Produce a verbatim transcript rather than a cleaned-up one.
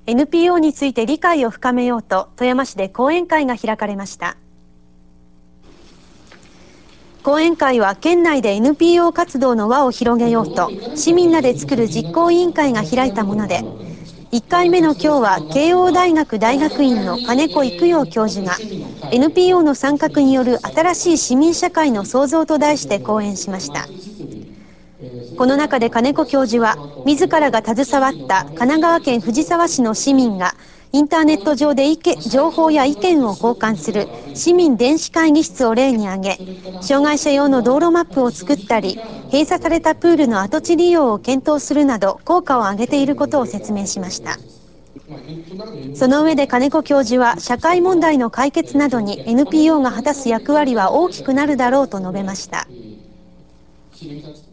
エヌピーオー について理解を深めようと富山市で講演会が開かれました。講演会は県内で エヌピーオー 活動の輪を広げようと市民らで作る実行委員会が開いたもので、いっかいめの今日は慶応大学大学院の金子育陽教授が エヌピーオー の参画による新しい市民社会の創造と題して講演しました。この中で金子教授は、自らが携わった神奈川県藤沢市の市民がインターネット上で意見情報や意見を交換する市民電子会議室を例に挙げ、障害者用の道路マップを作ったり、閉鎖されたプールの跡地利用を検討するなど効果を上げていることを説明しました。その上で金子教授は、社会問題の解決などに エヌピーオー が果たす役割は大きくなるだろうと述べました。